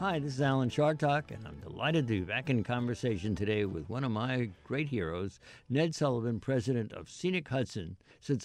Hi, this is Alan Chartock, and I'm delighted to be back in conversation today with one of my great heroes, Ned Sullivan, president of Scenic Hudson. Since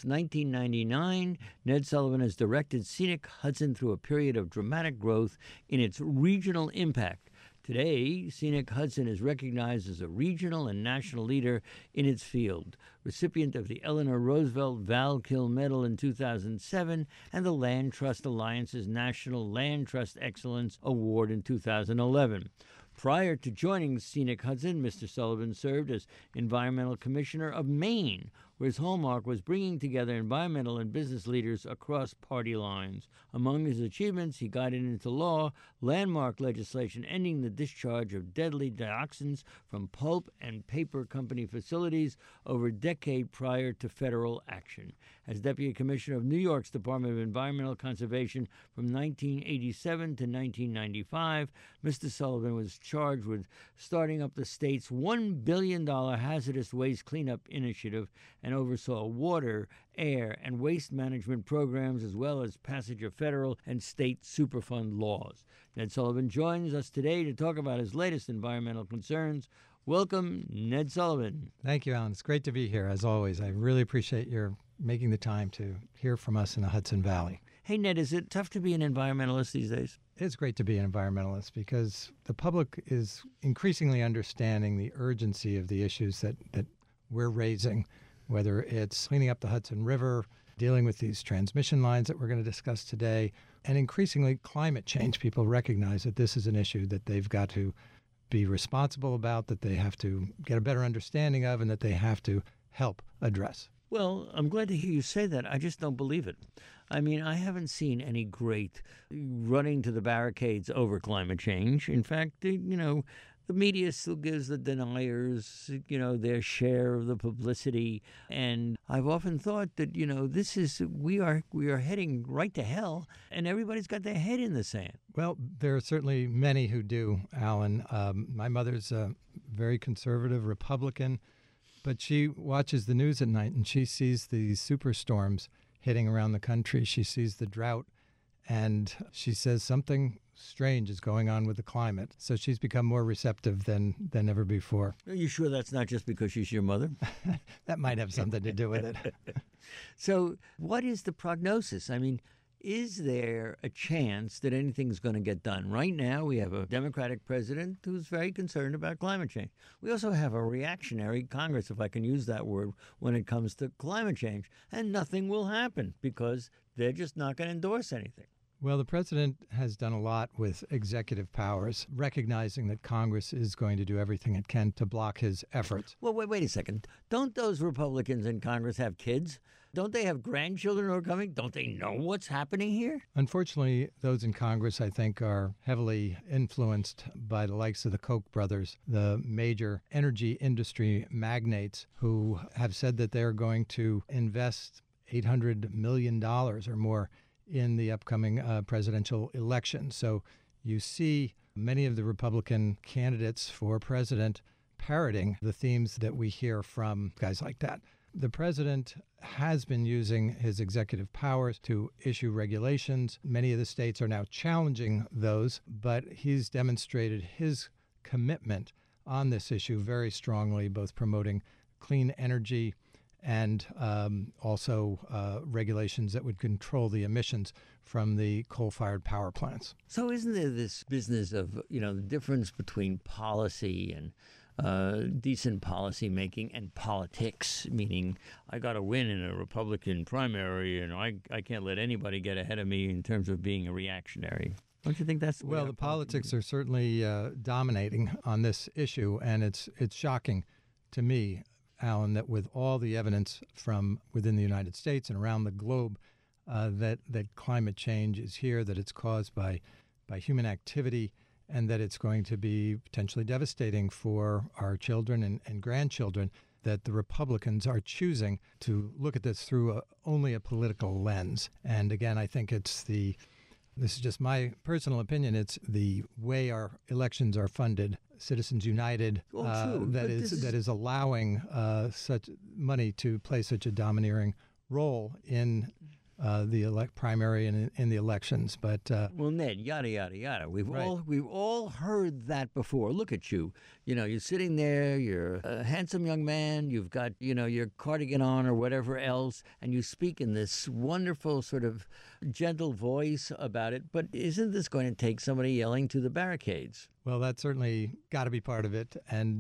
1999, Ned Sullivan has directed Scenic Hudson through a period of dramatic growth in its regional impact. Today, Scenic Hudson is recognized as a regional and national leader in its field, recipient of the Eleanor Roosevelt Val-Kill Medal in 2007 and the Land Trust Alliance's National Land Trust Excellence Award in 2011. Prior to joining Scenic Hudson, Mr. Sullivan served as Environmental Commissioner of Maine, where his hallmark was bringing together environmental and business leaders across party lines. Among his achievements, he guided into law landmark legislation ending the discharge of deadly dioxins from pulp and paper company facilities over a decade prior to federal action. As Deputy Commissioner of New York's Department of Environmental Conservation from 1987 to 1995, Mr. Sullivan was charged with starting up the state's $1 billion hazardous waste cleanup initiative and oversaw water, air, and waste management programs as well as passage of federal and state Superfund laws. Ned Sullivan joins us today to talk about his latest environmental concerns. Welcome, Ned Sullivan. Thank you, Alan. It's great to be here, as always. I really appreciate your making the time to hear from us in the Hudson Valley. Hey, Ned, is it tough to be an environmentalist these days? It's great to be an environmentalist because the public is increasingly understanding the urgency of the issues that we're raising, whether it's cleaning up the Hudson River, dealing with these transmission lines that we're going to discuss today, and increasingly climate change. People recognize that this is an issue that they've got to be responsible about, that they have to get a better understanding of, and that they have to help address. Well, I'm glad to hear you say that. I just don't believe it. I mean, I haven't seen any great running to the barricades over climate change. In fact, the media still gives the deniers, their share of the publicity. And I've often thought that, we are heading right to hell, and everybody's got their head in the sand. Well, there are certainly many who do, Alan. My mother's a very conservative Republican, but she watches the news at night and she sees these superstorms hitting around the country. She sees the drought and she says something strange is going on with the climate. So she's become more receptive than ever before. Are you sure that's not just because she's your mother? That might have something to do with it. So what is the prognosis? I mean, is there a chance that anything's going to get done? Right now, we have a Democratic president who's very concerned about climate change. We also have a reactionary Congress, if I can use that word, when it comes to climate change. And nothing will happen because they're just not going to endorse anything. Well, the president has done a lot with executive powers, recognizing that Congress is going to do everything it can to block his efforts. Well, wait a second. Don't those Republicans in Congress have kids? Don't they have grandchildren who are coming? Don't they know what's happening here? Unfortunately, those in Congress, I think, are heavily influenced by the likes of the Koch brothers, the major energy industry magnates who have said that they're going to invest $800 million or more in the upcoming presidential election. So you see many of the Republican candidates for president parroting the themes that we hear from guys like that. The president has been using his executive powers to issue regulations. Many of the states are now challenging those, but he's demonstrated his commitment on this issue very strongly, both promoting clean energy and also regulations that would control the emissions from the coal-fired power plants. So isn't there this business of, the difference between policy and decent policy making and politics, meaning I got to win in a Republican primary and I can't let anybody get ahead of me in terms of being a reactionary? Don't you think that's the way? Well, the politics are certainly dominating on this issue, and it's shocking to me, Alan, that with all the evidence from within the United States and around the globe that climate change is here, that it's caused by human activity, and that it's going to be potentially devastating for our children and grandchildren, that the Republicans are choosing to look at this through only a political lens. And again, I think this is just my personal opinion, it's the way our elections are funded. Citizens United, that is allowing such money to play such a domineering role in the primary and in the elections. But well, Ned, yada yada yada. We've Right. all heard that before. Look at you. You're sitting there. You're a handsome young man. You've got your cardigan on or whatever else, and you speak in this wonderful sort of gentle voice about it. But isn't this going to take somebody yelling to the barricades? well, that's certainly got to be part of it. And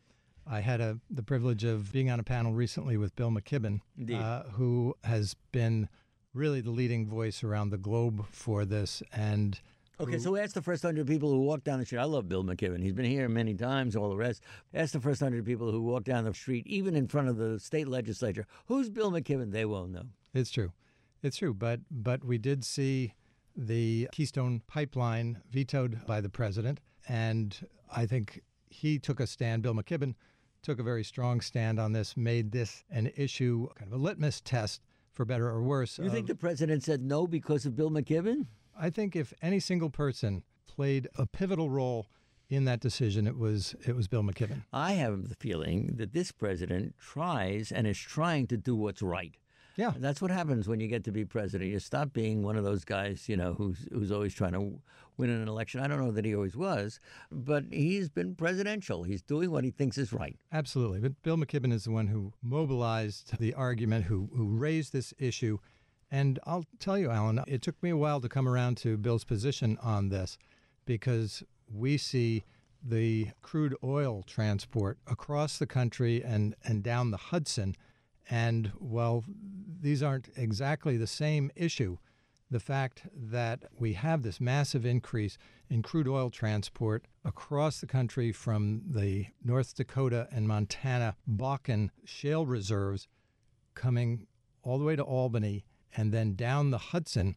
I had the privilege of being on a panel recently with Bill McKibben, Indeed. who has been really the leading voice around the globe for this. And Okay, so ask the first 100 people who walk down the street. I love Bill McKibben. He's been here many times, all the rest. Ask the first 100 people who walk down the street, even in front of the state legislature, who's Bill McKibben? They won't know. it's true. It's true. But we did see the Keystone Pipeline vetoed by the president. And I think he took a stand. Bill McKibben took a very strong stand on this, made this an issue, kind of a litmus test, for better or worse. You think the president said no because of Bill McKibben? I think if any single person played a pivotal role in that decision, it was Bill McKibben. I have the feeling that this president tries and is trying to do what's right. Yeah. That's what happens when you get to be president. You stop being one of those guys, who's always trying to win an election. I don't know that he always was, but he's been presidential. He's doing what he thinks is right. Absolutely. But Bill McKibben is the one who mobilized the argument, who raised this issue. And I'll tell you, Alan, it took me a while to come around to Bill's position on this, because we see the crude oil transport across the country and down the Hudson. And while these aren't exactly the same issue, the fact that we have this massive increase in crude oil transport across the country from the North Dakota and Montana Bakken shale reserves coming all the way to Albany and then down the Hudson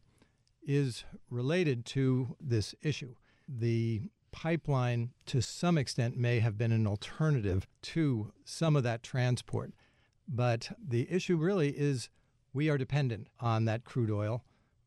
is related to this issue. The pipeline, to some extent, may have been an alternative to some of that transport. But the issue really is we are dependent on that crude oil,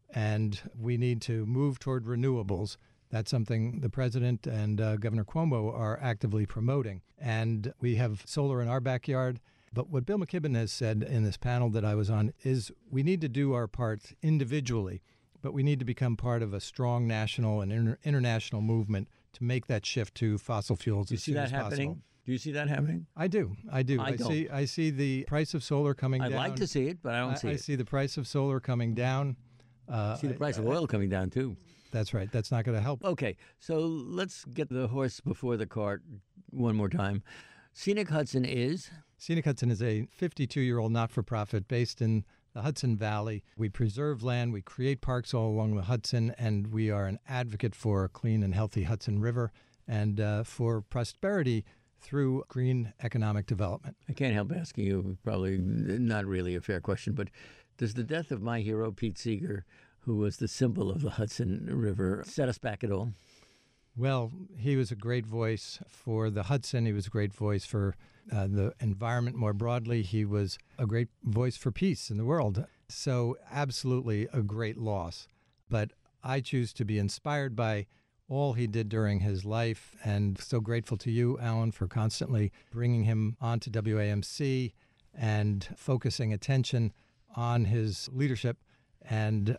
and we need to move toward renewables. That's something the president and Governor Cuomo are actively promoting. And we have solar in our backyard. But what Bill McKibben has said in this panel that I was on is we need to do our part individually, but we need to become part of a strong national and international movement to make that shift to fossil fuels as soon as possible. Do you see that happening? Do you see that happening? I do. I don't. I see the price of solar coming down. I'd like to see it, but I don't see I it. see the price of solar coming down. See the price of oil coming down, too. That's right. That's not going to help. Okay, so let's get the horse before the cart one more time. Scenic Hudson is? Scenic Hudson is a 52-year-old not-for-profit based in the Hudson Valley. We preserve land, we create parks all along the Hudson, and we are an advocate for a clean and healthy Hudson River and for prosperity through green economic development. I can't help asking you, probably not really a fair question, but does the death of my hero, Pete Seeger, who was the symbol of the Hudson River, set us back at all? Well, he was a great voice for the Hudson. He was a great voice for the environment more broadly. He was a great voice for peace in the world. So absolutely a great loss. But I choose to be inspired by all he did during his life, and so grateful to you, Alan, for constantly bringing him onto WAMC and focusing attention on his leadership. And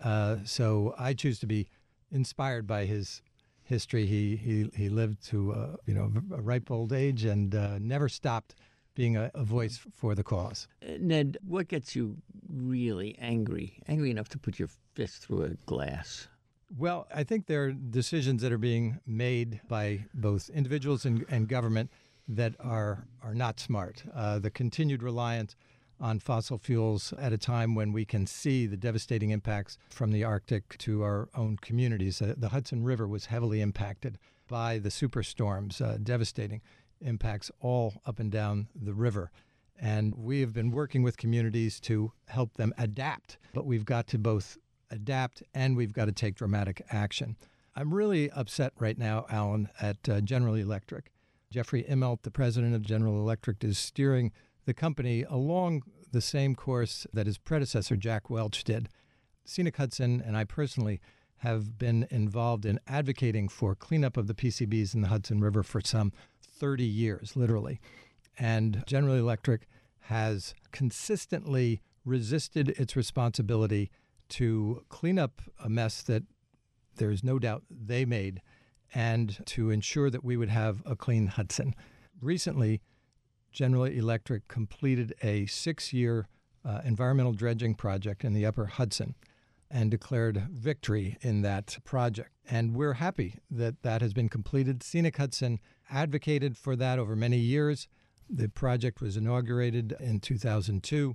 so I choose to be inspired by his history. He lived to a ripe old age and never stopped being a voice for the cause. Ned, what gets you really angry enough to put your fist through a glass? Well, I think there are decisions that are being made by both individuals and government that are not smart. The continued reliance on fossil fuels at a time when we can see the devastating impacts from the Arctic to our own communities. The Hudson River was heavily impacted by the superstorms, devastating impacts all up and down the river. And we have been working with communities to help them adapt, but we've got to both adapt and we've got to take dramatic action. I'm really upset right now, Alan, at General Electric. Jeffrey Immelt, the president of General Electric, is steering the company along the same course that his predecessor, Jack Welch, did. Scenic Hudson and I personally have been involved in advocating for cleanup of the PCBs in the Hudson River for some 30 years, literally. And General Electric has consistently resisted its responsibility to clean up a mess that there's no doubt they made and to ensure that we would have a clean Hudson. Recently, General Electric completed a 6-year environmental dredging project in the upper Hudson and declared victory in that project. And we're happy that that has been completed. Scenic Hudson advocated for that over many years. The project was inaugurated in 2002,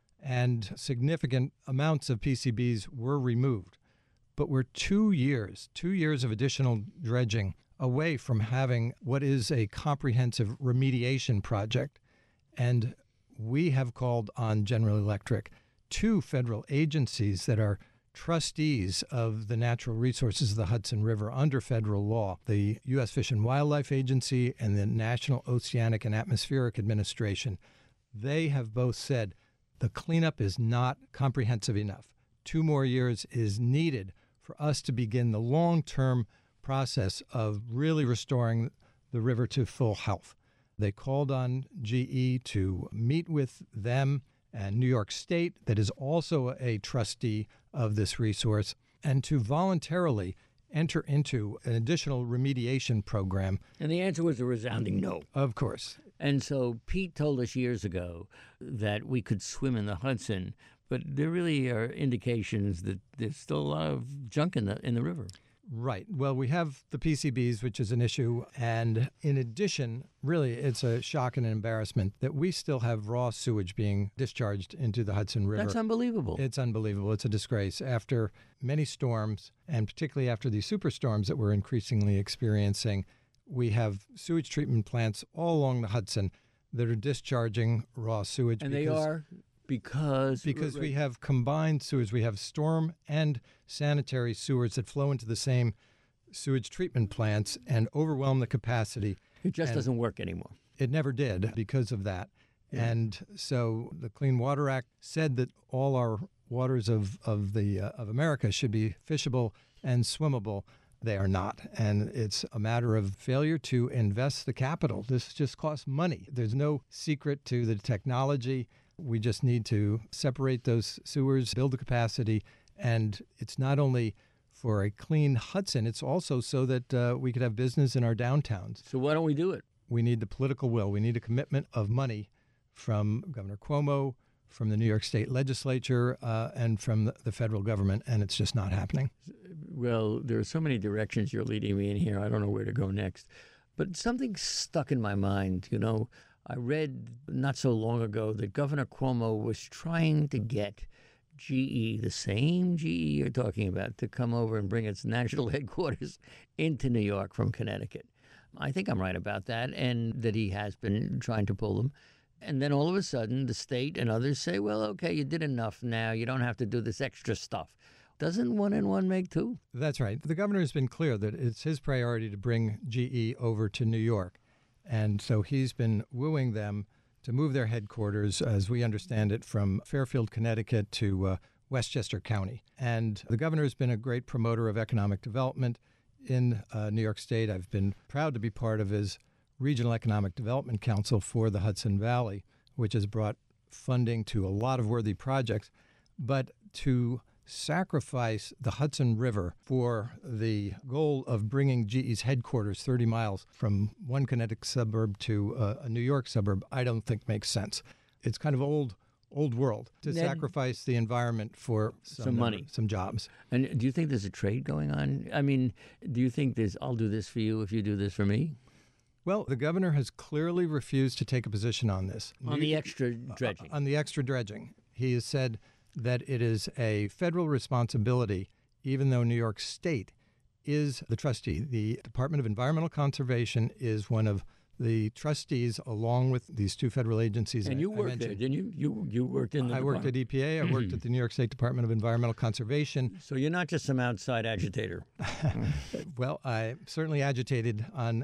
and significant amounts of PCBs were removed. But we're 2 years of additional dredging away from having what is a comprehensive remediation project. And we have called on General Electric, 2 federal agencies that are trustees of the natural resources of the Hudson River under federal law, the U.S. Fish and Wildlife Agency and the National Oceanic and Atmospheric Administration. They have both said the cleanup is not comprehensive enough. 2 more years is needed for us to begin the long-term process of really restoring the river to full health. They called on GE to meet with them and New York State, that is also a trustee of this resource, and to voluntarily enter into an additional remediation program. And the answer was a resounding no. Of course. And so Pete told us years ago that we could swim in the Hudson, but there really are indications that there's still a lot of junk in the river. Right. Well, we have the PCBs, which is an issue. And in addition, really, it's a shock and an embarrassment that we still have raw sewage being discharged into the Hudson River. That's unbelievable. It's unbelievable. It's a disgrace. After many storms, and particularly after these superstorms that we're increasingly experiencing, we have sewage treatment plants all along the Hudson that are discharging raw sewage. And they are? Because we have combined sewers. We have storm and sanitary sewers that flow into the same sewage treatment plants and overwhelm the capacity. It just doesn't work anymore. It never did because of that. Yeah. And so the Clean Water Act said that all our waters of America should be fishable and swimmable. They are not. And it's a matter of failure to invest the capital. This just costs money. There's no secret to the technology. We just need to separate those sewers, build the capacity, and it's not only for a clean Hudson, it's also so that we could have business in our downtowns. So why don't we do it? We need the political will. We need a commitment of money from Governor Cuomo, from the New York State legislature, and from the federal government, and it's just not happening. Well, there are so many directions you're leading me in here. I don't know where to go next. But something stuck in my mind, I read not so long ago that Governor Cuomo was trying to get GE, the same GE you're talking about, to come over and bring its national headquarters into New York from Connecticut. I think I'm right about that, and that he has been trying to pull them. And then all of a sudden, the state and others say, well, okay, you did enough now. You don't have to do this extra stuff. Doesn't 1 and 1 make 2? That's right. The governor has been clear that it's his priority to bring GE over to New York. And so he's been wooing them to move their headquarters, as we understand it, from Fairfield, Connecticut to Westchester County. And the governor has been a great promoter of economic development in New York State. I've been proud to be part of his Regional Economic Development Council for the Hudson Valley, which has brought funding to a lot of worthy projects. But to sacrifice the Hudson River for the goal of bringing GE's headquarters 30 miles from one Connecticut suburb to a New York suburb, I don't think makes sense. It's kind of old world to sacrifice the environment for some money, some jobs. And do you think there's a trade going on? I mean, do you think I'll do this for you if you do this for me? Well, the governor has clearly refused to take a position on this. On the extra dredging. On the extra dredging. He has said that it is a federal responsibility, even though New York State is the trustee. The Department of Environmental Conservation is one of the trustees, along with these 2 federal agencies. And you worked there, didn't you? You worked in the I worked at EPA. I worked at the New York State Department of Environmental Conservation. So you're not just some outside agitator. Well, I certainly agitated on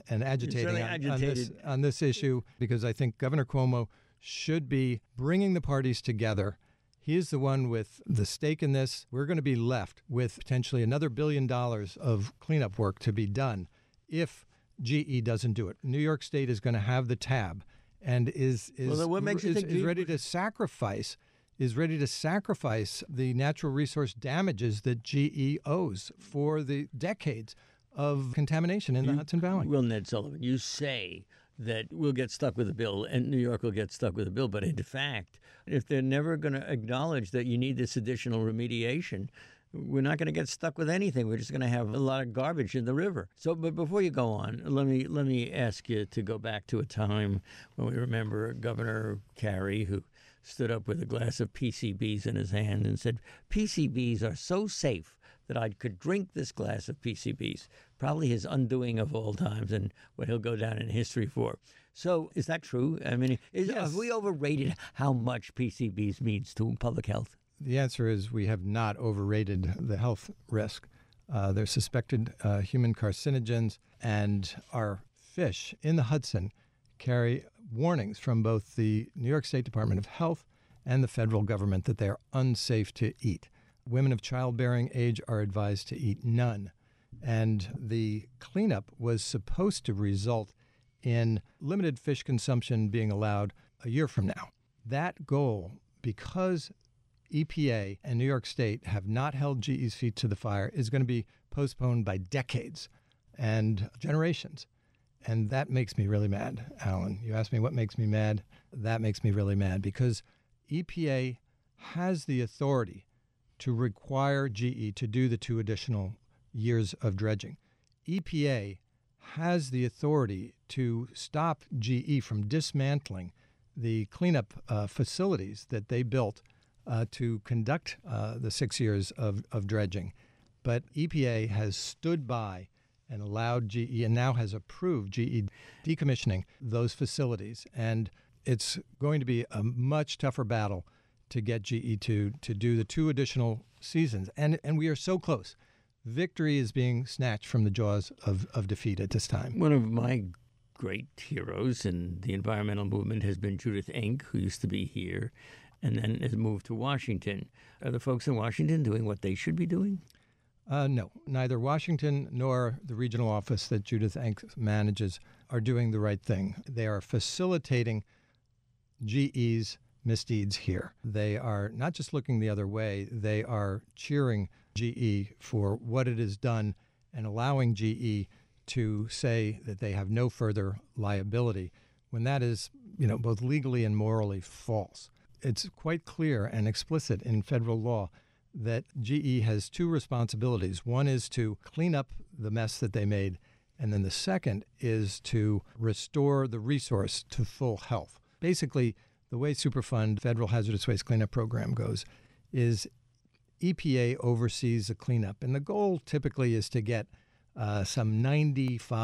this issue, because I think Governor Cuomo should be bringing the parties together. He is the one with the stake in this. We're going to be left with potentially another $1 billion of cleanup work to be done if GE doesn't do it. New York State is going to have the tab and is ready to sacrifice is ready to sacrifice the natural resource damages that GE owes for the decades of contamination in the Hudson Valley. Well, Ned Sullivan, you say that we'll get stuck with a bill and New York will get stuck with a bill. But in fact, if they're never going to acknowledge that you need this additional remediation, we're not going to get stuck with anything. We're just going to have a lot of garbage in the river. So, but before you go on, let me ask you to go back to a time when we remember Governor Carey, who stood up with a glass of PCBs in his hand and said, "PCBs are so safe that I could drink this glass of PCBs." Probably his undoing of all times and what he'll go down in history for. So is that true? I mean, Yes. Have we overrated how much PCBs means to public health? The answer is we have not overrated the health risk. They're suspected human carcinogens, and our fish in the Hudson carry warnings from both the New York State Department of Health and the federal government that they are unsafe to eat. Women of childbearing age are advised to eat none. And the cleanup was supposed to result in limited fish consumption being allowed a year from now. That goal, because EPA and New York State have not held GE's feet to the fire, is going to be postponed by decades and generations. And that makes me really mad, Alan. You asked me what makes me mad. That makes me really mad because EPA has the authority to require GE to do the 2 additional years of dredging. EPA has the authority to stop GE from dismantling the cleanup facilities that they built to conduct the 6 years of dredging. But EPA has stood by and allowed GE and now has approved GE decommissioning those facilities. And it's going to be a much tougher battle to get GE to do the 2 additional seasons. And we are so close. Victory is being snatched from the jaws of defeat at this time. One of my great heroes in the environmental movement has been Judith Enck, who used to be here and then has moved to Washington. Are the folks in Washington doing what they should be doing? No, neither Washington nor the regional office that Judith Enck manages are doing the right thing. They are facilitating GE's misdeeds here. They are not just looking the other way, they are cheering GE for what it has done and allowing GE to say that they have no further liability when that is, both legally and morally false. It's quite clear and explicit in federal law that GE has 2 responsibilities. One is to clean up the mess that they made, and then the second is to restore the resource to full health. Basically, the way Superfund Federal Hazardous Waste Cleanup Program goes is EPA oversees the cleanup, and the goal typically is to get some 90 to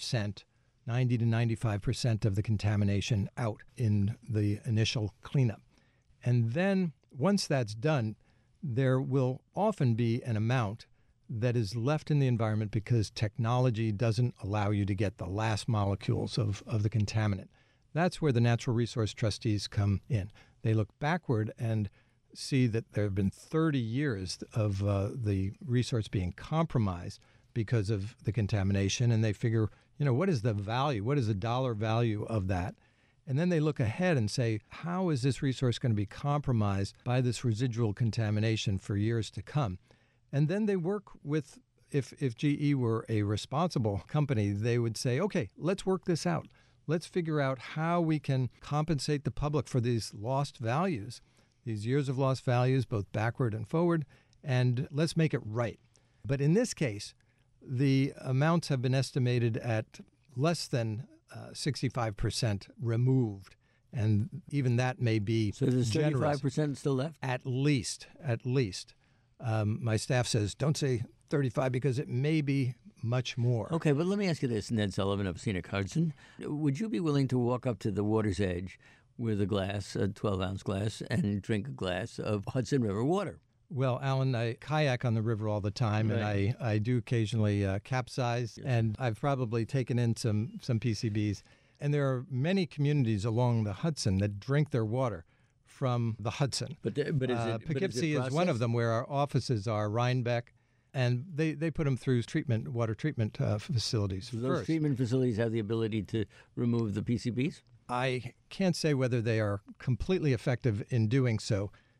95% of the contamination out in the initial cleanup. And then once that's done, there will often be an amount that is left in the environment because technology doesn't allow you to get the last molecules of the contaminant. That's where the natural resource trustees come in. They look backward and see that there have been 30 years of the resource being compromised because of the contamination, and they figure, what is the value? What is the dollar value of that? And then they look ahead and say, how is this resource going to be compromised by this residual contamination for years to come? And then they work with, if GE were a responsible company, they would say, okay, let's work this out. Let's figure out how we can compensate the public for these lost values, these years of lost values, both backward and forward, and let's make it right. But in this case, the amounts have been estimated at less than 65% removed, and even that may be so there's generous. 35% still left? At least. My staff says, don't say 35 because it may be much more. Okay, but let me ask you this, Ned Sullivan of Scenic Hudson. Would you be willing to walk up to the water's edge with a glass, a 12-ounce glass, and drink a glass of Hudson River water? Well, Alan, I kayak on the river all the time, right. And I do occasionally capsize, and I've probably taken in some PCBs. And there are many communities along the Hudson that drink their water from the Hudson. But is it Poughkeepsie is one of them where our offices are, Rhinebeck, and they put them through water treatment facilities Do those first. treatment facilities have the ability to remove the PCBs? I can't say whether they are completely effective in doing so.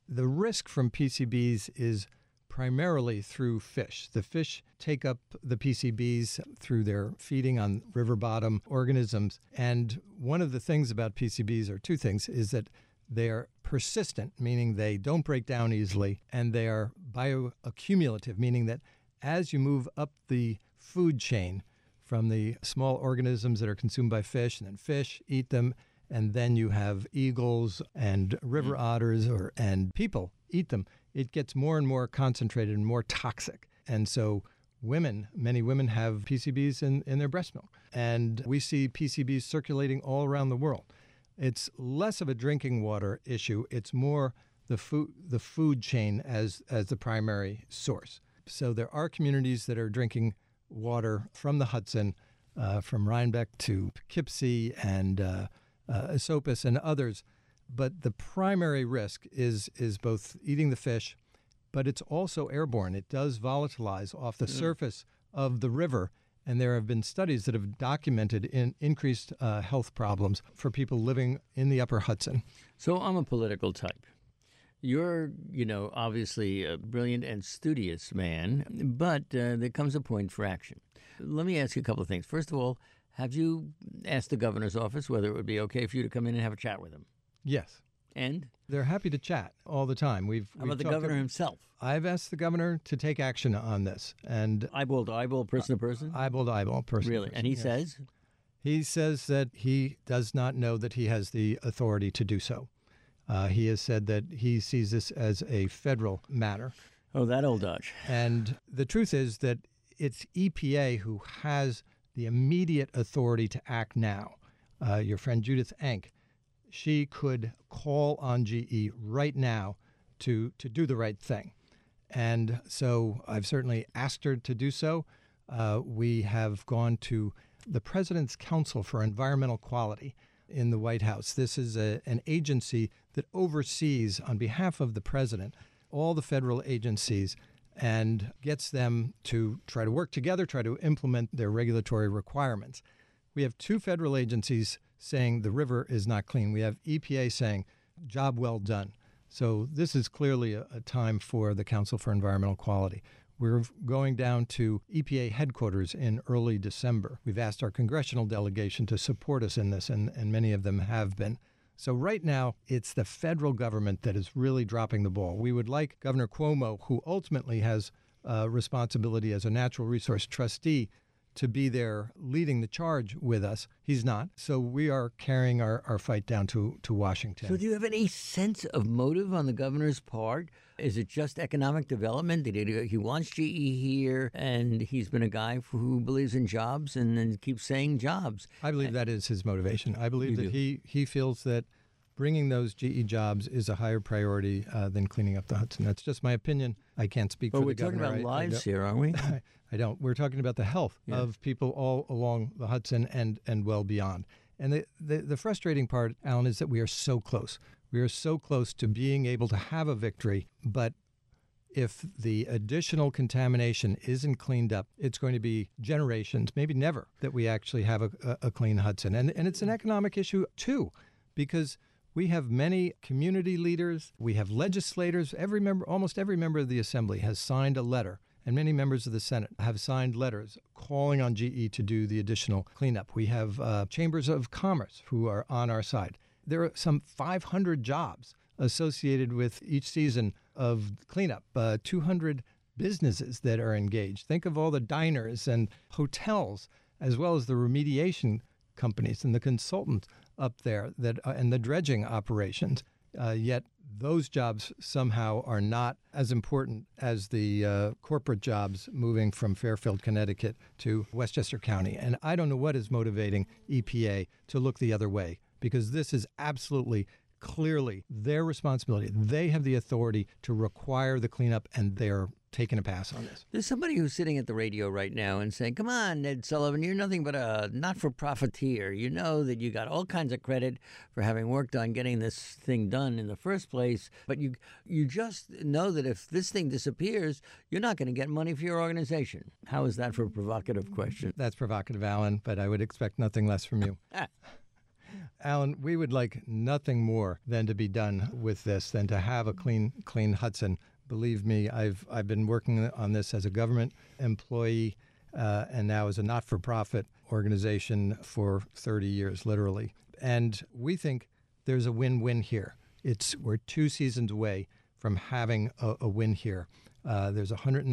The risk from PCBs is primarily through fish. The fish take up the PCBs through their feeding on river bottom organisms. And one of the things about PCBs, or two things, is that they are persistent, meaning they don't break down easily, and they are bioaccumulative, meaning that as you move up the food chain from the small organisms that are consumed by fish, and then fish eat them, and then you have eagles and river otters and people eat them, it gets more and more concentrated and more toxic. And so many women have PCBs in their breast milk. And we see PCBs circulating all around the world. It's less of a drinking water issue. It's more the food chain as the primary source. So there are communities that are drinking water from the Hudson, from Rhinebeck to Poughkeepsie and Esopus and others. But the primary risk is both eating the fish, but it's also airborne. It does volatilize off the surface of the river, and there have been studies that have documented increased health problems for people living in the upper Hudson. So I'm a political type. You're, obviously a brilliant and studious man, but there comes a point for action. Let me ask you a couple of things. First of all, have you asked the governor's office whether it would be okay for you to come in and have a chat with him? Yes. And? They're happy to chat all the time. How about the governor himself? I've asked the governor to take action on this. And eyeball to eyeball, person to person? Eyeball to eyeball, person really? to person. And he says? He says that he does not know that he has the authority to do so. He has said that he sees this as a federal matter. Oh, that old Dodge. And the truth is that it's EPA who has the immediate authority to act now. Your friend Judith Enck, she could call on GE right now to do the right thing. And so I've certainly asked her to do so. We have gone to the President's Council for Environmental Quality in the White House. This is an agency that oversees, on behalf of the president, all the federal agencies and gets them to try to work together, try to implement their regulatory requirements. We have two federal agencies saying the river is not clean. We have EPA saying, job well done. So this is clearly a time for the Council for Environmental Quality. We're going down to EPA headquarters in early December. We've asked our congressional delegation to support us in this, and many of them have been. So right now, it's the federal government that is really dropping the ball. We would like Governor Cuomo, who ultimately has responsibility as a natural resource trustee, to be there leading the charge with us. He's not. So we are carrying our fight down to Washington. So do you have any sense of motive on the governor's part? Is it just economic development? That he wants GE here, and he's been a guy who believes in jobs and keeps saying jobs? I believe that is his motivation. I believe that he feels that bringing those GE jobs is a higher priority than cleaning up the Hudson. That's just my opinion. I can't speak for the governor. But we're talking about lives here, aren't we? I don't. We're talking about the health of people all along the Hudson and well beyond. And the frustrating part, Alan, is that we are so close. We are so close to being able to have a victory, but if the additional contamination isn't cleaned up, it's going to be generations, maybe never, that we actually have a clean Hudson. And it's an economic issue, too, because we have many community leaders, we have legislators. Almost every member of the Assembly has signed a letter, and many members of the Senate have signed letters calling on GE to do the additional cleanup. We have chambers of commerce who are on our side. There are some 500 jobs associated with each season of cleanup, 200 businesses that are engaged. Think of all the diners and hotels, as well as the remediation companies and the consultants up there and the dredging operations. Yet those jobs somehow are not as important as the corporate jobs moving from Fairfield, Connecticut to Westchester County. And I don't know what is motivating EPA to look the other way, because this is absolutely, clearly their responsibility. They have the authority to require the cleanup, and they're taking a pass on this. There's somebody who's sitting at the radio right now and saying, come on, Ned Sullivan, you're nothing but a not-for-profiteer. You know that you got all kinds of credit for having worked on getting this thing done in the first place, but you just know that if this thing disappears, you're not going to get money for your organization. How is that for a provocative question? That's provocative, Alan, but I would expect nothing less from you. Alan, we would like nothing more than to be done with this, than to have a clean Hudson. Believe me, I've been working on this as a government employee and now as a not-for-profit organization for 30 years, literally. And we think there's a win-win here. We're 2 seasons away from having a win here. There's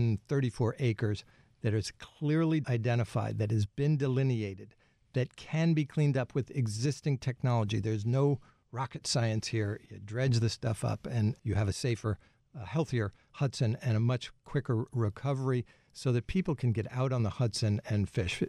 134 acres that is clearly identified, that has been delineated, that can be cleaned up with existing technology. There's no rocket science here. You dredge the stuff up and you have a safer, healthier Hudson and a much quicker recovery so that people can get out on the Hudson and fish.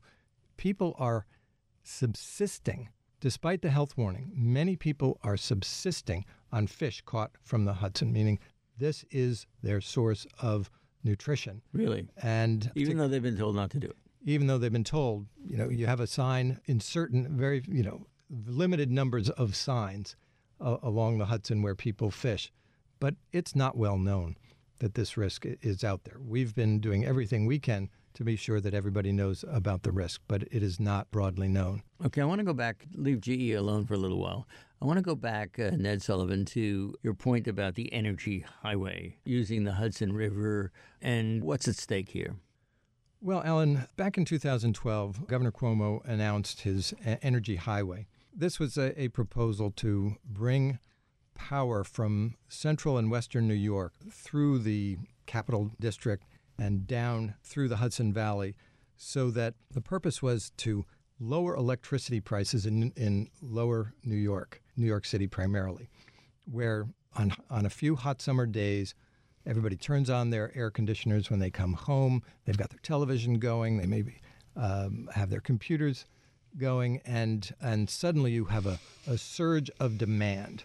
People are subsisting. Despite the health warning, many people are subsisting on fish caught from the Hudson, meaning this is their source of nutrition. Really? And even though they've been told not to do it. Even though they've been told, you have a sign in certain very, limited numbers of signs along the Hudson where people fish. But it's not well known that this risk is out there. We've been doing everything we can to be sure that everybody knows about the risk, but it is not broadly known. Okay, I want to go back, leave GE alone for a little while. I want to go back, Ned Sullivan, to your point about the energy highway, using the Hudson River, and what's at stake here? Well, Alan, back in 2012, Governor Cuomo announced his energy highway. This was a proposal to bring power from central and western New York through the Capital District and down through the Hudson Valley, so that the purpose was to lower electricity prices in lower New York City primarily, where on a few hot summer days, everybody turns on their air conditioners when they come home. They've got their television going. They maybe have their computers going, and suddenly you have a surge of demand.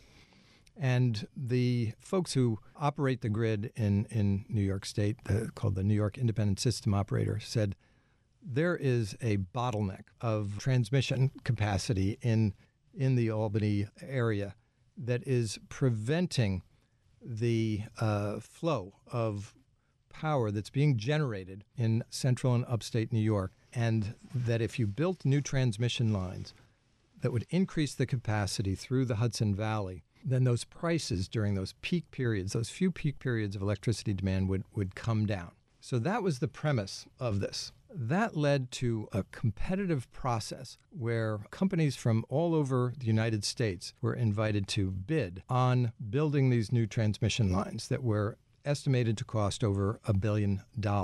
And the folks who operate the grid in New York State, called the New York Independent System Operator, said there is a bottleneck of transmission capacity in the Albany area that is preventing the flow of power that's being generated in central and upstate New York, and that if you built new transmission lines that would increase the capacity through the Hudson Valley, then those prices during those peak periods, those few peak periods of electricity demand would come down. So that was the premise of this. That led to a competitive process where companies from all over the United States were invited to bid on building these new transmission lines that were estimated to cost over $1 billion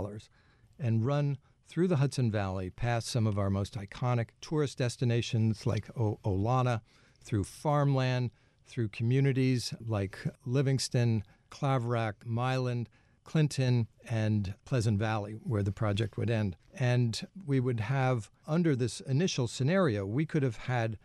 and run through the Hudson Valley, past some of our most iconic tourist destinations like Olana, through farmland, through communities like Livingston, Claverack, Milan, Clinton, and Pleasant Valley, where the project would end. And we would have, under this initial scenario, we could have had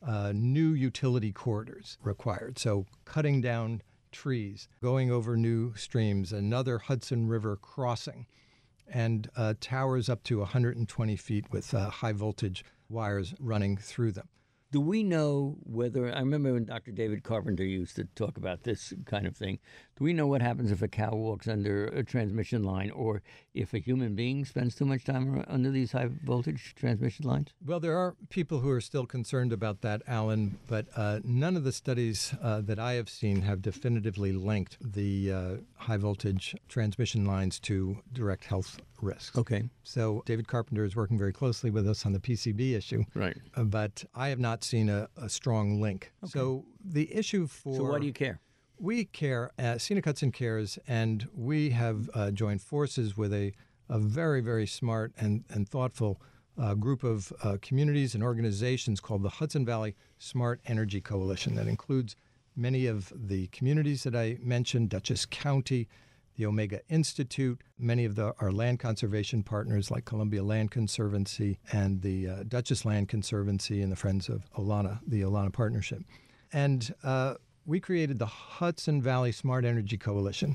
new utility corridors required. So cutting down trees, going over new streams, another Hudson River crossing, and towers up to 120 feet with high voltage wires running through them. Do we know whether, I remember when Dr. David Carpenter used to talk about this kind of thing, do we know what happens if a cow walks under a transmission line, or if a human being spends too much time under these high voltage transmission lines? Well, there are people who are still concerned about that, Alan, but none of the studies that I have seen have definitively linked the high voltage transmission lines to direct health risks. Okay. So David Carpenter is working very closely with us on the PCB issue. Right. But I have not seen a strong link. Okay. So the issue for... So why do you care? We care, Scenic Hudson cares, and we have joined forces with a very, very smart and thoughtful group of communities and organizations called the Hudson Valley Smart Energy Coalition that includes many of the communities that I mentioned, Dutchess County, the Omega Institute, many of our land conservation partners like Columbia Land Conservancy and the Dutchess Land Conservancy and the Friends of Olana, the Olana Partnership. And we created the Hudson Valley Smart Energy Coalition.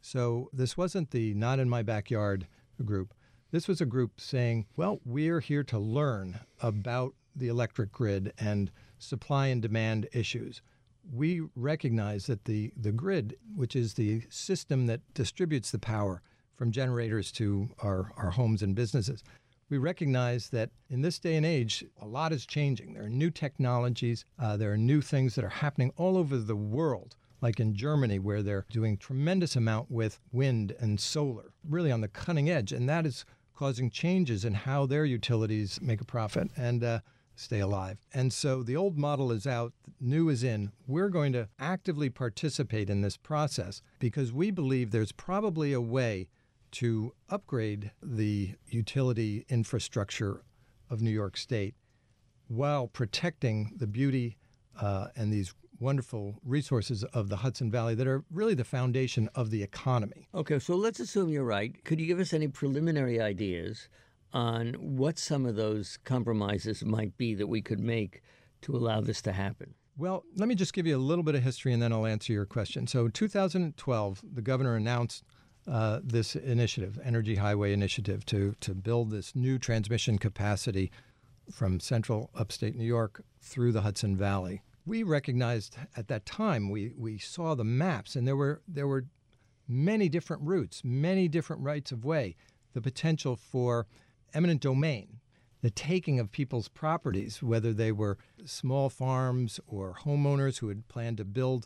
So this wasn't the Not in My Backyard group. This was a group saying, well, we're here to learn about the electric grid and supply and demand issues. We recognize that the grid, which is the system that distributes the power from generators to our homes and businesses, we recognize that in this day and age, a lot is changing. There are new technologies, there are new things that are happening all over the world, like in Germany, where they're doing tremendous amount with wind and solar, really on the cutting edge, and that is causing changes in how their utilities make a profit and stay alive. And so the old model is out, new is in. We're going to actively participate in this process because we believe there's probably a way to upgrade the utility infrastructure of New York State while protecting the beauty and these wonderful resources of the Hudson Valley that are really the foundation of the economy. Okay, so let's assume you're right. Could you give us any preliminary ideas on what some of those compromises might be that we could make to allow this to happen? Well, let me just give you a little bit of history and then I'll answer your question. So in 2012, the governor announced this initiative, Energy Highway Initiative, to build this new transmission capacity from central upstate New York through the Hudson Valley. We recognized at that time, we saw the maps, and there were many different routes, many different rights of way, the potential for eminent domain, the taking of people's properties, whether they were small farms or homeowners who had planned to build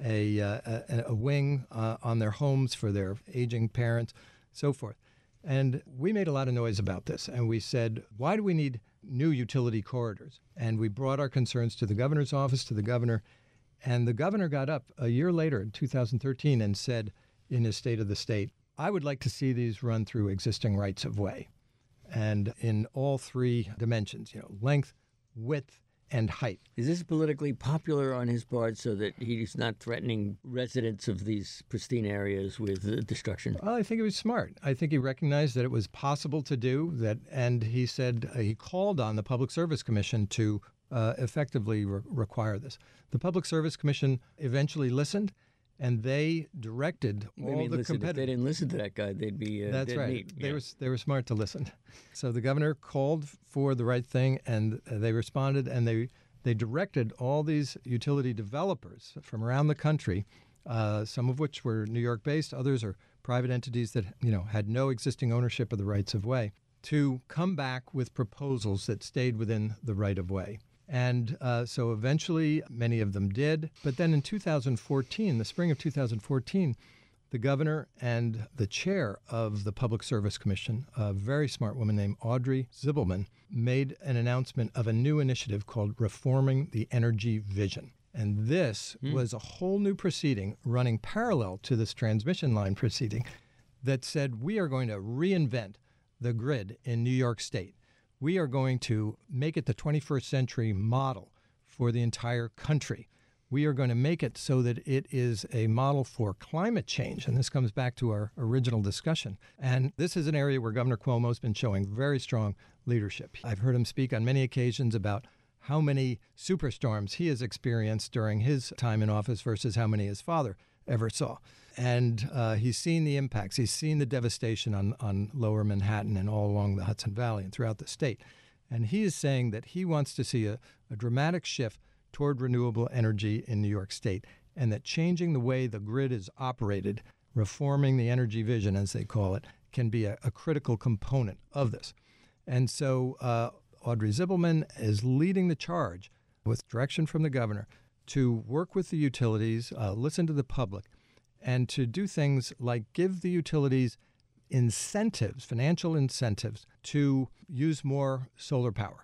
a wing on their homes for their aging parents, so forth. And we made a lot of noise about this, and we said, why do we need new utility corridors? And we brought our concerns to the governor's office, to the governor, and the governor got up a year later in 2013 and said in his State of the State, I would like to see these run through existing rights of way. And in all three dimensions, length, width, and height. Is this politically popular on his part so that he's not threatening residents of these pristine areas with destruction? Well, I think he was smart. I think he recognized that it was possible to do that, and he said he called on the Public Service Commission to effectively require this. The Public Service Commission eventually listened, and they directed all the competitors. If they didn't listen to that guy, they'd be That's dead right. meat. They were smart to listen. So the governor called for the right thing, and they responded, and they directed all these utility developers from around the country, some of which were New York-based, others are private entities that had no existing ownership of the rights of way, to come back with proposals that stayed within the right of way. And so eventually many of them did. But then in 2014, the spring of 2014, the governor and the chair of the Public Service Commission, a very smart woman named Audrey Zibelman, made an announcement of a new initiative called Reforming the Energy Vision. And this was a whole new proceeding running parallel to this transmission line proceeding that said we are going to reinvent the grid in New York State. We are going to make it the 21st century model for the entire country. We are going to make it so that it is a model for climate change. And this comes back to our original discussion. And this is an area where Governor Cuomo has been showing very strong leadership. I've heard him speak on many occasions about how many superstorms he has experienced during his time in office versus how many his father ever saw. And he's seen the impacts. He's seen the devastation on lower Manhattan and all along the Hudson Valley and throughout the state. And he is saying that he wants to see a dramatic shift toward renewable energy in New York State, and that changing the way the grid is operated, reforming the energy vision, as they call it, can be a critical component of this. And so Audrey Zibelman is leading the charge with direction from the governor to work with the utilities, listen to the public, and to do things like give the utilities incentives, financial incentives, to use more solar power,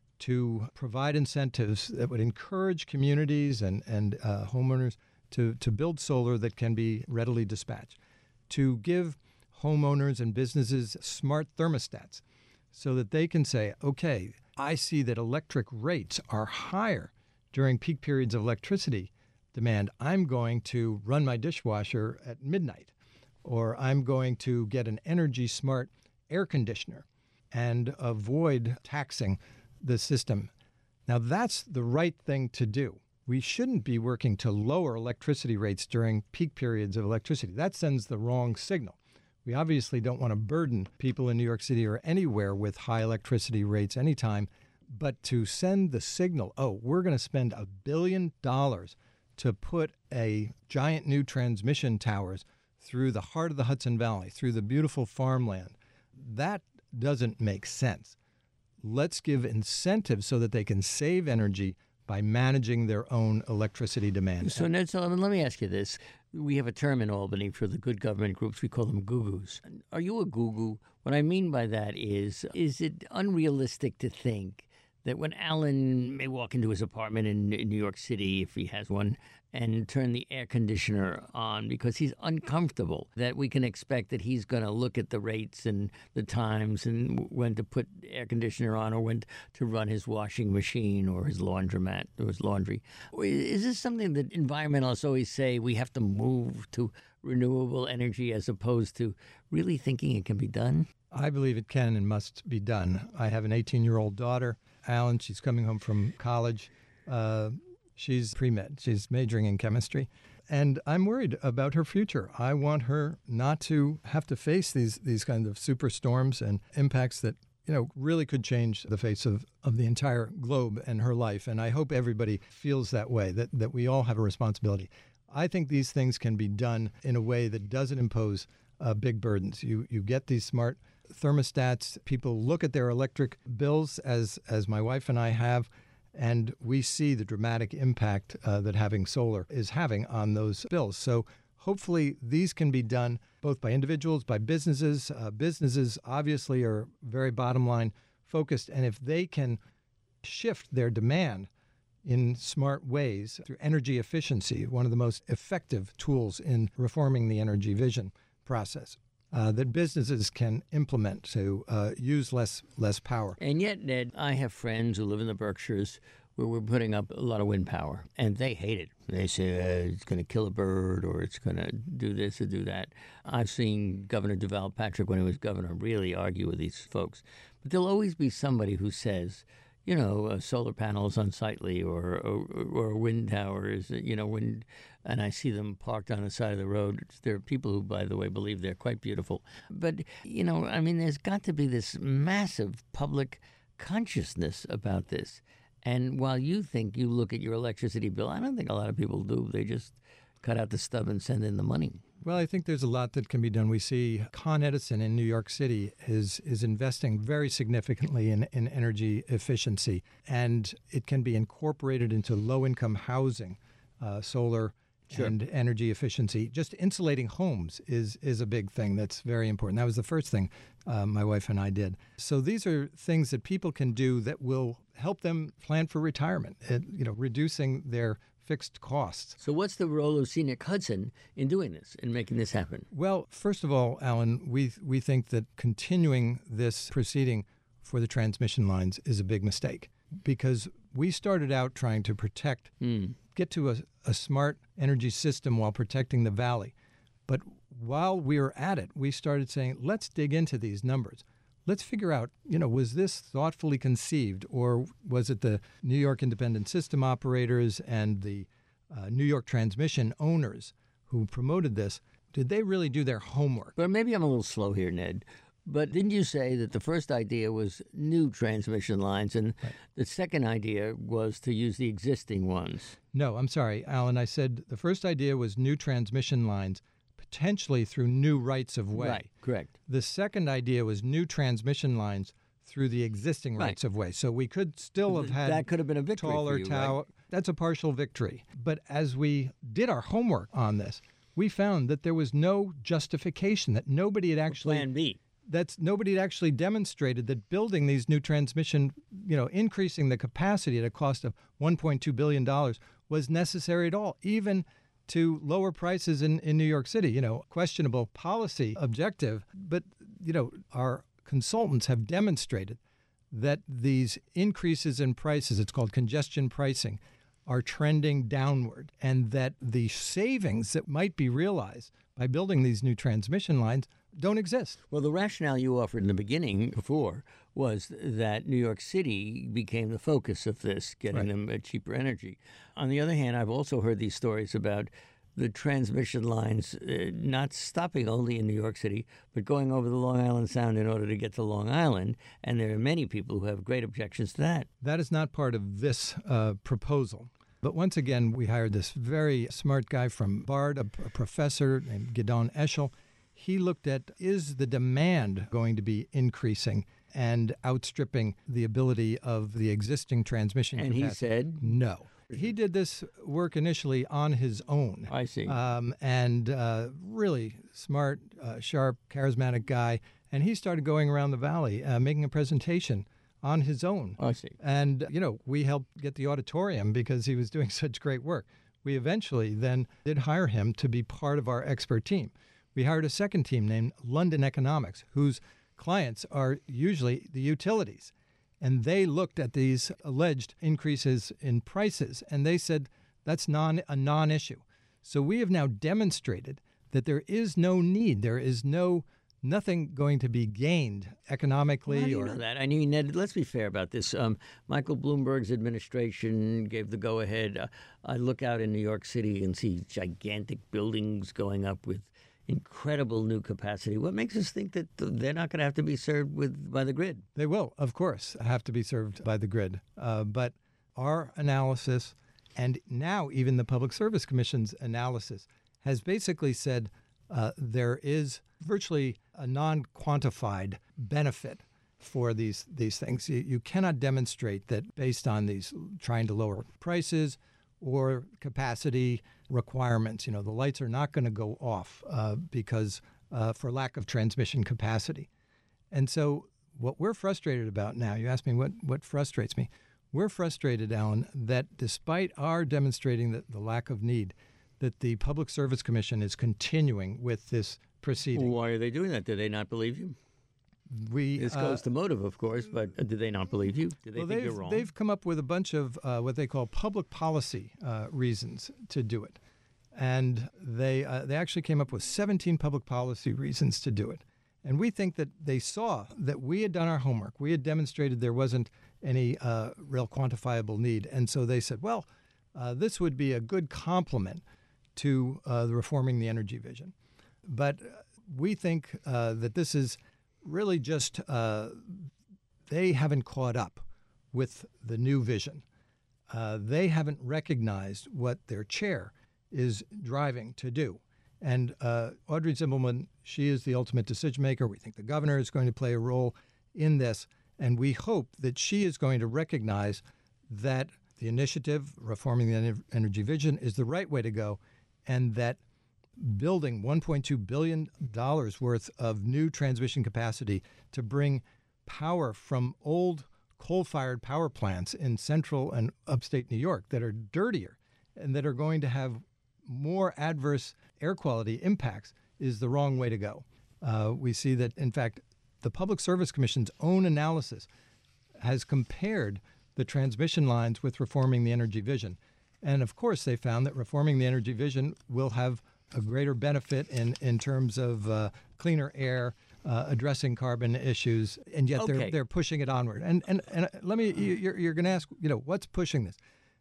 to provide incentives that would encourage communities and homeowners to build solar that can be readily dispatched, to give homeowners and businesses smart thermostats so that they can say, okay, I see that electric rates are higher during peak periods of electricity demand. I'm going to run my dishwasher at midnight, or I'm going to get an energy smart air conditioner and avoid taxing the system. Now, that's the right thing to do. We shouldn't be working to lower electricity rates during peak periods of electricity. That sends the wrong signal. We obviously don't want to burden people in New York City or anywhere with high electricity rates anytime, but to send the signal, we're going to spend $1 billion to put a giant new transmission towers through the heart of the Hudson Valley, through the beautiful farmland. That doesn't make sense. Let's give incentives so that they can save energy by managing their own electricity demand. So, Ned Sullivan, let me ask you this. We have a term in Albany for the good government groups. We call them goo-goos. Are you a goo-goo? What I mean by that is it unrealistic to think that when Alan may walk into his apartment in New York City, if he has one, and turn the air conditioner on because he's uncomfortable, that we can expect that he's going to look at the rates and the times and when to put the air conditioner on or when to run his washing machine or his laundromat or his laundry? Or is this something that environmentalists always say we have to move to renewable energy as opposed to really thinking it can be done? I believe it can and must be done. I have an 18-year-old daughter, Alan. She's coming home from college. She's pre-med. She's majoring in chemistry. And I'm worried about her future. I want her not to have to face these kinds of superstorms and impacts that, really could change the face of the entire globe and her life. And I hope everybody feels that way, that we all have a responsibility. I think these things can be done in a way that doesn't impose big burdens. You get these smart thermostats. People look at their electric bills, as my wife and I have, and we see the dramatic impact that having solar is having on those bills. So hopefully these can be done both by individuals, by businesses. Businesses obviously are very bottom line focused, and if they can shift their demand in smart ways through energy efficiency, one of the most effective tools in reforming the energy vision process, that businesses can implement to use less power. And yet, Ned, I have friends who live in the Berkshires where we're putting up a lot of wind power, and they hate it. They say it's going to kill a bird or it's going to do this or do that. I've seen Governor Deval Patrick, when he was governor, really argue with these folks. But there'll always be somebody who says, solar panels unsightly or wind towers, wind, and I see them parked on the side of the road. There are people who, by the way, believe they're quite beautiful. But, there's got to be this massive public consciousness about this. And while you think you look at your electricity bill, I don't think a lot of people do. They just cut out the stub and send in the money. Well, I think there's a lot that can be done. We see Con Edison in New York City is investing very significantly in energy efficiency, and it can be incorporated into low-income housing, solar and energy efficiency. Just insulating homes is a big thing that's very important. That was the first thing my wife and I did. So these are things that people can do that will help them plan for retirement, reducing their fixed costs. So what's the role of Scenic Hudson in doing this, in making this happen? Well, first of all, Alan, we think that continuing this proceeding for the transmission lines is a big mistake, because we started out trying to protect, get to a smart energy system while protecting the valley. But while we were at it, we started saying, let's dig into these numbers. Let's figure out, was this thoughtfully conceived, or was it the New York Independent System Operators and the New York transmission owners who promoted this? Did they really do their homework? But maybe I'm a little slow here, Ned. But didn't you say that the first idea was new transmission lines, and the second idea was to use the existing ones? No, I'm sorry, Alan. I said the first idea was new transmission lines, potentially through new rights of way. Right, correct. The second idea was new transmission lines through the existing rights of way. So we could still have had that could have been a victory taller for you, tower. Right? That's a partial victory. But as we did our homework on this, we found that there was no justification, that nobody had actually Plan B. Nobody had actually demonstrated that building these new transmission, increasing the capacity at a cost of $1.2 billion was necessary at all, even to lower prices in New York City. Questionable policy objective. But, our consultants have demonstrated that these increases in prices, it's called congestion pricing, are trending downward, and that the savings that might be realized by building these new transmission lines don't exist. Well, the rationale you offered in the beginning before was that New York City became the focus of this, getting them cheaper energy. On the other hand, I've also heard these stories about the transmission lines not stopping only in New York City, but going over the Long Island Sound in order to get to Long Island. And there are many people who have great objections to that. That is not part of this proposal. But once again, we hired this very smart guy from Bard, a professor named Gidon Eshel. he looked at, is the demand going to be increasing and outstripping the ability of the existing transmission capacity? And he said? No. He did this work initially on his own. I see. Really smart, sharp, charismatic guy. And he started going around the valley, making a presentation on his own. I see. And, we helped get the auditorium because he was doing such great work. We eventually then did hire him to be part of our expert team. We hired a second team named London Economics, whose clients are usually the utilities. And they looked at these alleged increases in prices, and they said that's a non-issue. So we have now demonstrated that there is no need. There is nothing going to be gained economically. Well, how do you know that? I mean, Ned, let's be fair about this. Michael Bloomberg's administration gave the go-ahead. I look out in New York City and see gigantic buildings going up with incredible new capacity. What makes us think that they're not going to have to be served by the grid? They will, of course, have to be served by the grid. But our analysis, and now even the Public Service Commission's analysis, has basically said there is virtually a non-quantified benefit for these things. You cannot demonstrate that based on these trying to lower prices or capacity requirements. The lights are not going to go off because for lack of transmission capacity. And so what we're frustrated about now, you asked me what frustrates me. We're frustrated, Alan, that despite our demonstrating the lack of need, that the Public Service Commission is continuing with this proceeding. Why are they doing that? Do they not believe you? This goes to motive, of course, but do they not believe you? Do they think you're wrong? They've come up with a bunch of what they call public policy reasons to do it. And they actually came up with 17 public policy reasons to do it. And we think that they saw that we had done our homework. We had demonstrated there wasn't any real quantifiable need. And so they said, well, this would be a good complement to the reforming the energy vision. But we think that this is really just they haven't caught up with the new vision. They haven't recognized what their chair is driving to do. And Audrey Zibelman, she is the ultimate decision maker. We think the governor is going to play a role in this. And we hope that she is going to recognize that the initiative, Reforming the Energy Vision, is the right way to go, and that building $1.2 billion worth of new transmission capacity to bring power from old coal-fired power plants in central and upstate New York that are dirtier and that are going to have more adverse air quality impacts is the wrong way to go. We see that, in fact, the Public Service Commission's own analysis has compared the transmission lines with Reforming the Energy Vision. And, of course, they found that Reforming the Energy Vision will have a greater benefit in terms of cleaner air, addressing carbon issues, and yet they're pushing it onward. And let me, you're going to ask, what's pushing this?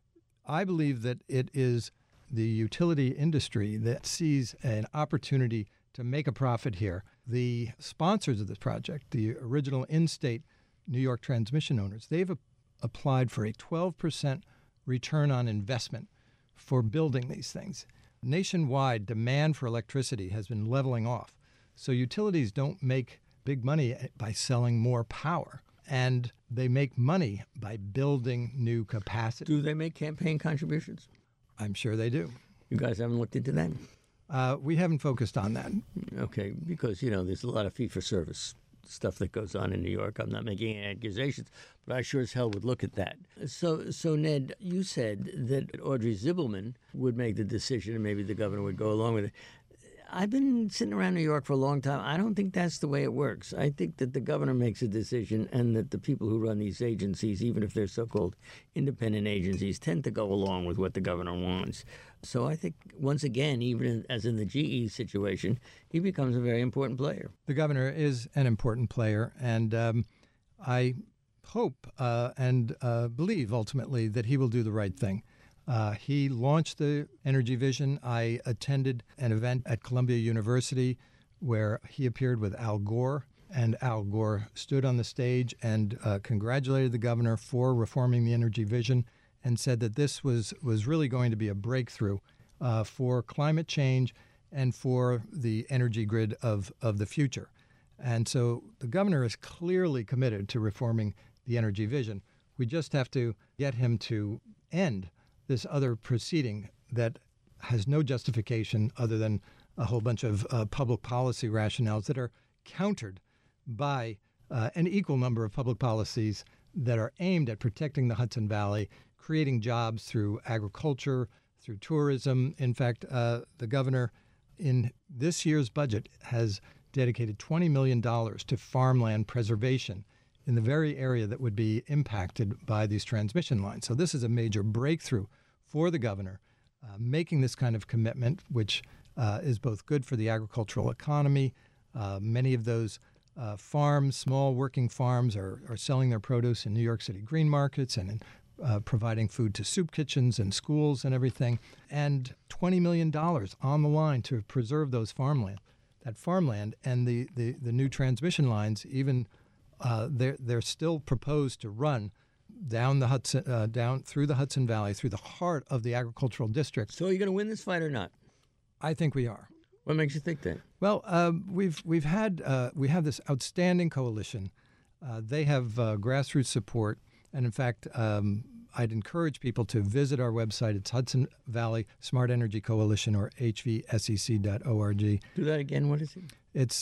I believe that it is the utility industry that sees an opportunity to make a profit here. The sponsors of this project, the original in-state New York transmission owners, they've applied for a 12% return on investment for building these things. Nationwide, demand for electricity has been leveling off. So utilities don't make big money by selling more power, and they make money by building new capacity. Do they make campaign contributions? I'm sure they do. You guys haven't looked into that? We haven't focused on that. Okay, because, there's a lot of fee-for-service stuff that goes on in New York. I'm not making any accusations, but I sure as hell would look at that. So Ned, you said that Audrey Zibelman would make the decision and maybe the governor would go along with it. I've been sitting around New York for a long time. I don't think that's the way it works. I think that the governor makes a decision and that the people who run these agencies, even if they're so-called independent agencies, tend to go along with what the governor wants. So I think, once again, even as in the GE situation, he becomes a very important player. The governor is an important player, and I hope and believe ultimately that he will do the right thing. He launched the Energy Vision. I attended an event at Columbia University where he appeared with Al Gore, and Al Gore stood on the stage and congratulated the governor for reforming the Energy Vision and said that this was really going to be a breakthrough for climate change and for the energy grid of the future. And so the governor is clearly committed to reforming the energy vision. We just have to get him to end this other proceeding that has no justification other than a whole bunch of public policy rationales that are countered by an equal number of public policies that are aimed at protecting the Hudson Valley, creating jobs through agriculture, through tourism. In fact, the governor in this year's budget has dedicated $20 million to farmland preservation in the very area that would be impacted by these transmission lines. So this is a major breakthrough for the governor, making this kind of commitment, which is both good for the agricultural economy. Many of those farms, small working farms, are selling their produce in New York City green markets and providing food to soup kitchens and schools and everything. And $20 million on the line to preserve that farmland, and the new transmission lines. Even they're still proposed to run down the Hudson, down through the Hudson Valley, through the heart of the agricultural district. So are you going to win this fight or not? I think we are. What makes you think that? Well, we have this outstanding coalition. They have grassroots support, and in fact, I'd encourage people to visit our website. It's Hudson Valley Smart Energy Coalition, or hvsec.org. Do that again. What is it? It's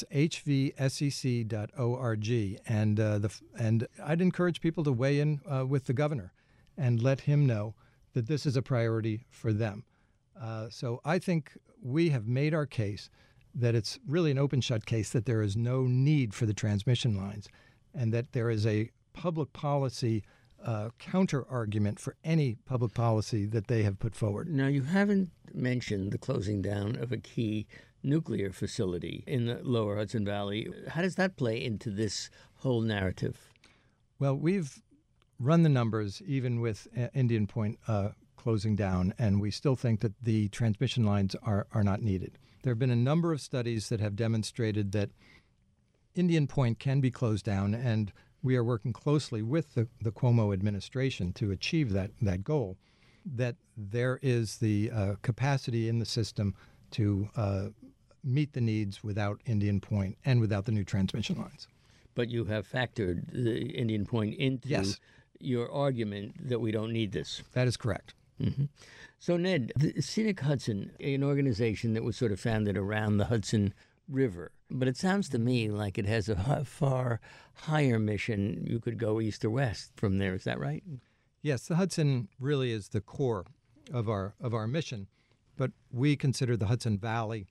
hvsec.org, and I'd encourage people to weigh in with the governor and let him know that this is a priority for them. So I think we have made our case that it's really an open-shut case, that there is no need for the transmission lines, and that there is a public policy counter-argument for any public policy that they have put forward. Now, you haven't mentioned the closing down of a key nuclear facility in the lower Hudson Valley. How does that play into this whole narrative? Well, we've run the numbers, even with Indian Point closing down, and we still think that the transmission lines are not needed. There have been a number of studies that have demonstrated that Indian Point can be closed down, and we are working closely with the Cuomo administration to achieve that goal, that there is the capacity in the system to meet the needs without Indian Point and without the new transmission lines. But you have factored the Indian Point into Yes. your argument that we don't need this. That is correct. Mm-hmm. So, Ned, the Scenic Hudson, an organization that was sort of founded around the Hudson River, but it sounds to me like it has a far higher mission. You could go east or west from there. Is that right? Yes, the Hudson really is the core of our mission, but we consider the Hudson Valley,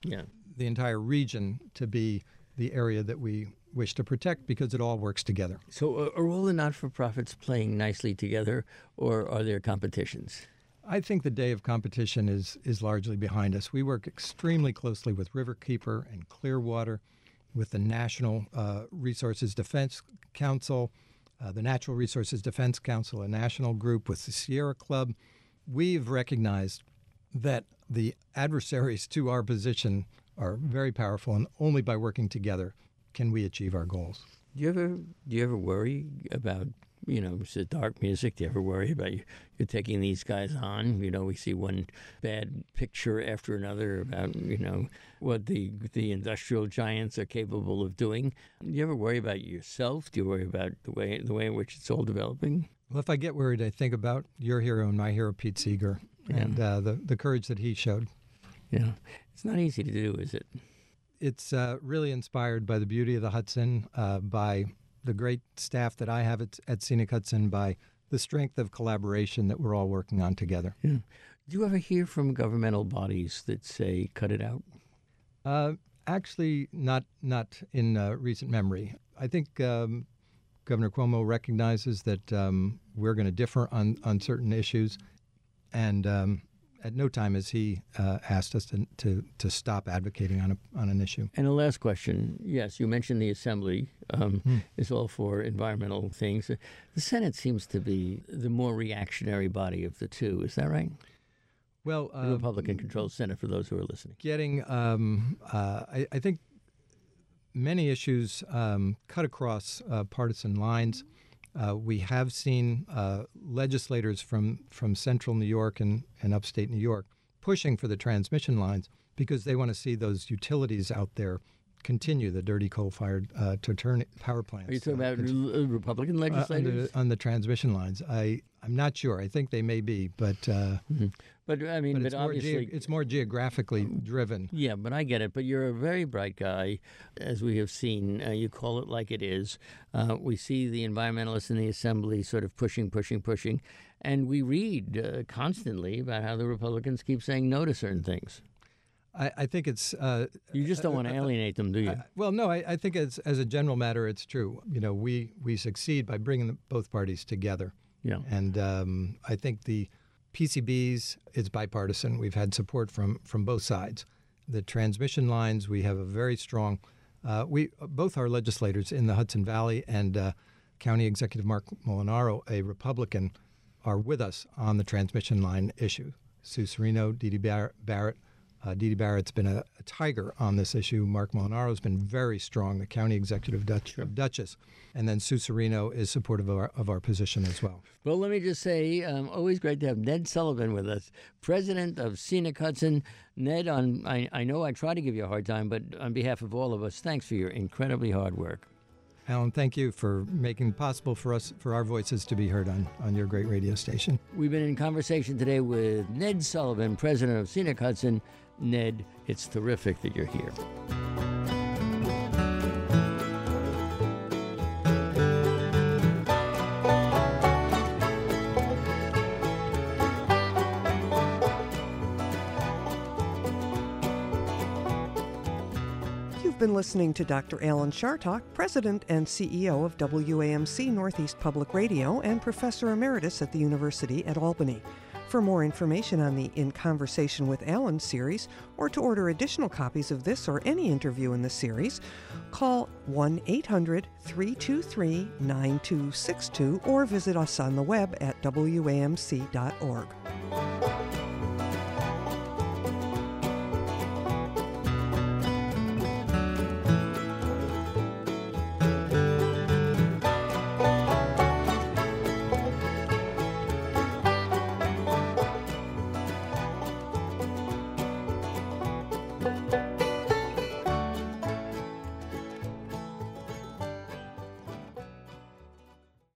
the entire region, to be the area that we wish to protect because it all works together. So are all the not-for-profits playing nicely together, or are there competitions? I think the day of competition is largely behind us. We work extremely closely with Riverkeeper and Clearwater, with the National Resources Defense Council, the Natural Resources Defense Council, a national group, with the Sierra Club. We've recognized that the adversaries to our position are very powerful, and only by working together can we achieve our goals. Do you ever worry about, it's dark music? Do you ever worry about you're taking these guys on? We see one bad picture after another about, what the industrial giants are capable of doing. Do you ever worry about yourself? Do you worry about the way in which it's all developing? Well, if I get worried, I think about your hero and my hero, Pete Seeger, and the courage that he showed. Yeah. It's not easy to do, is it? It's really inspired by the beauty of the Hudson, by the great staff that I have at Scenic Hudson, by the strength of collaboration that we're all working on together. Yeah. Do you ever hear from governmental bodies that say, cut it out? Actually, not in recent memory. I think Governor Cuomo recognizes that we're going to differ on certain issues, and at no time has he asked us to stop advocating on an issue. And a last question. Yes, you mentioned the Assembly is all for environmental things. The Senate seems to be the more reactionary body of the two. Is that right? Well, the Republican-controlled Senate, for those who are listening. I think many issues cut across partisan lines. We have seen legislators from central New York and upstate New York pushing for the transmission lines, because they want to see those utilities out there continue, the dirty coal-fired power plants. Are you talking about Republican legislators? On the transmission lines. I'm not sure. I think they may be, but But I mean, but obviously it's more geographically driven. Yeah, but I get it. But you're a very bright guy, as we have seen. You call it like it is. We see the environmentalists in the assembly sort of pushing, and we read constantly about how the Republicans keep saying no to certain things. I think it's... you just don't want to alienate them, do you? Well, no, I think as a general matter, it's true. You know, we succeed by bringing both parties together. Yeah. And I think the PCBs, it's bipartisan. We've had support from both sides. The transmission lines, we have a very strong... both our legislators in the Hudson Valley and County Executive Mark Molinaro, a Republican, are with us on the transmission line issue. Sue Serino, Dee Dee Barrett. Dee Dee Barrett's been a tiger on this issue. Mark Molinaro's been very strong, the county executive Duchess. And then Sue Serino is supportive of our position as well. Well, let me just say, always great to have Ned Sullivan with us, president of Scenic Hudson. Ned, I know I try to give you a hard time, but on behalf of all of us, thanks for your incredibly hard work. Alan, thank you for making it possible for our voices to be heard on your great radio station. We've been in conversation today with Ned Sullivan, president of Scenic Hudson. Ned, it's terrific that you're here. You've been listening to Dr. Alan Chartock, President and CEO of WAMC Northeast Public Radio and Professor Emeritus at the University at Albany. For more information on the In Conversation with Alan series, or to order additional copies of this or any interview in the series, call 1-800-323-9262 or visit us on the web at wamc.org.